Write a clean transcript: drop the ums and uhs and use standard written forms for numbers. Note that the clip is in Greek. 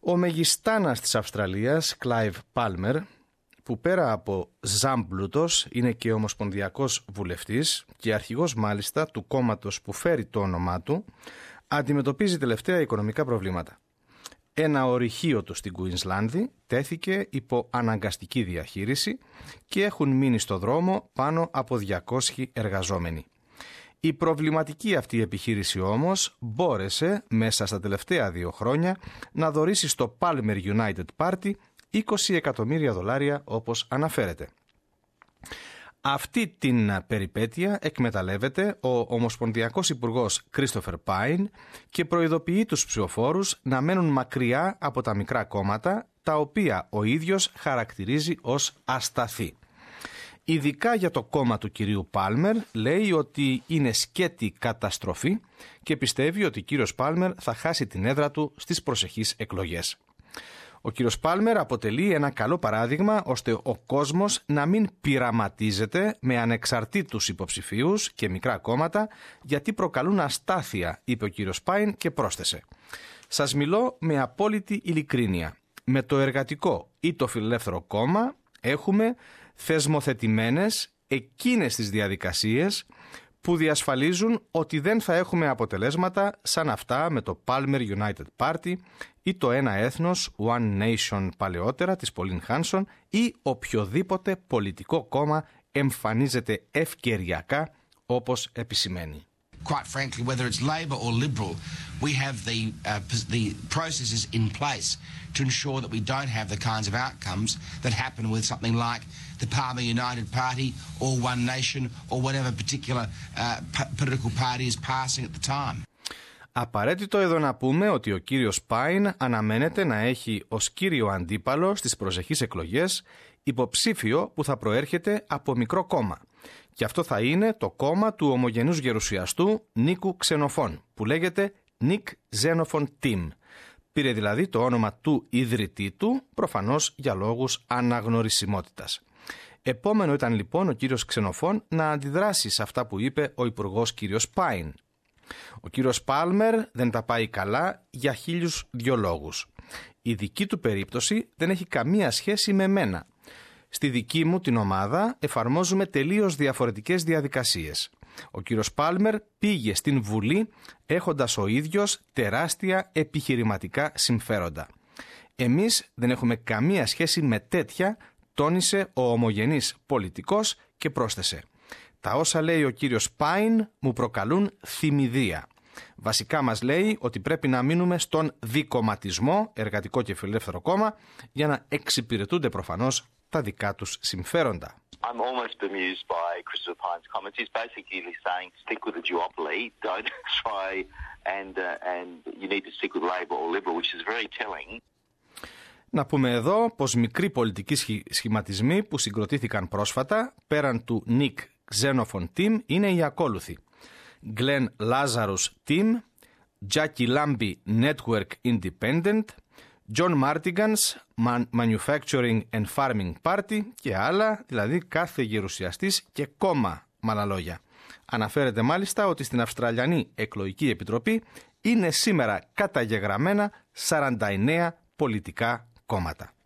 Ο μεγιστάνας της Αυστραλίας, Clive Palmer, που πέρα από ζάμπλουτος είναι και ομοσπονδιακός βουλευτής και αρχηγός μάλιστα του κόμματος που φέρει το όνομά του, αντιμετωπίζει τελευταία οικονομικά προβλήματα. Ένα ορυχείο του στην Κουίνσλανδη τέθηκε υπό αναγκαστική διαχείριση και έχουν μείνει στο δρόμο πάνω από 200 εργαζόμενοι. Η προβληματική αυτή επιχείρηση όμως μπόρεσε μέσα στα τελευταία 2 χρόνια να δωρήσει στο Palmer United Party $20 εκατομμύρια όπως αναφέρεται. Αυτή την περιπέτεια εκμεταλλεύεται ο Ομοσπονδιακός Υπουργός Christopher Pyne και προειδοποιεί τους ψηφοφόρους να μένουν μακριά από τα μικρά κόμματα, τα οποία ο ίδιος χαρακτηρίζει ως ασταθή. Ειδικά για το κόμμα του κυρίου Πάλμερ λέει ότι είναι σκέτη καταστροφή και πιστεύει ότι ο κύριος Πάλμερ θα χάσει την έδρα του στις προσεχείς εκλογές. Ο κύριος Πάλμερ αποτελεί ένα καλό παράδειγμα ώστε ο κόσμος να μην πειραματίζεται με ανεξαρτήτους υποψηφίους και μικρά κόμματα γιατί προκαλούν αστάθεια, είπε ο κύριος Πάιν και πρόσθεσε. Σας μιλώ με απόλυτη ειλικρίνεια. Με το Εργατικό ή το Φιλελεύθερο κόμμα έχουμε θεσμοθετημένες εκείνες τις διαδικασίες που διασφαλίζουν ότι δεν θα έχουμε αποτελέσματα σαν αυτά με το Palmer United Party ή το Ένα Έθνος One Nation παλαιότερα της Pauline Hanson ή οποιοδήποτε πολιτικό κόμμα εμφανίζεται ευκαιριακά όπως επισημαίνει. Quite frankly, whether it's Labor or Liberal, we have the processes in place to ensure that we don't have the kinds of outcomes that happen with something like the Palmer United Party or One Nation or whatever particular political party is passing at the time. Απαραίτητο εδώ να πούμε ότι ο κύριος Πάιν αναμένεται να έχει ως κύριο αντίπαλο στις προσεχείς εκλογές υποψήφιο που θα προέρχεται από μικρό κόμμα. Και αυτό θα είναι το κόμμα του ομογενούς γερουσιαστού Νίκου Ξενοφών, που λέγεται Nick Xenophon Team. Πήρε δηλαδή το όνομα του ιδρυτή του, προφανώς για λόγους αναγνωρισιμότητας. Επόμενο ήταν λοιπόν ο κύριος Ξενοφών να αντιδράσει σε αυτά που είπε ο υπουργός κύριος Πάιν. Ο κύριος Πάλμερ δεν τα πάει καλά για 1002 λόγους. Η δική του περίπτωση δεν έχει καμία σχέση με μένα. Στη δική μου την ομάδα εφαρμόζουμε τελείως διαφορετικές διαδικασίες. Ο κύριος Πάλμερ πήγε στην Βουλή έχοντας ο ίδιος τεράστια επιχειρηματικά συμφέροντα. Εμείς δεν έχουμε καμία σχέση με τέτοια, τόνισε ο ομογενής πολιτικός και πρόσθεσε. Τα όσα λέει ο κύριος Πάιν μου προκαλούν θυμηδία. Βασικά μας λέει ότι πρέπει να μείνουμε στον δικομματισμό, Εργατικό και Φιλελεύθερο κόμμα, για να εξυπηρετούνται προφανώς τα δικά τους συμφέροντα. I'm almost bemused by Christopher Pyne's comments. He's basically saying stick with the duopoly, don't try and you need to stick with Labor or Liberal, which is very telling. Να πούμε εδώ πως μικροί πολιτικοί σχηματισμοί που συγκροτήθηκαν πρόσφατα, πέραν του Nick Xenophon Team, είναι οι ακόλουθοι. Glenn Lazarus Team, Jackie Lambie Network Independent, John Martigan's Manufacturing and Farming Party και άλλα, δηλαδή κάθε γερουσιαστής και κόμμα, με άλλα λόγια. Αναφέρεται μάλιστα ότι στην Αυστραλιανή Εκλογική Επιτροπή είναι σήμερα καταγεγραμμένα 49 πολιτικά κόμματα.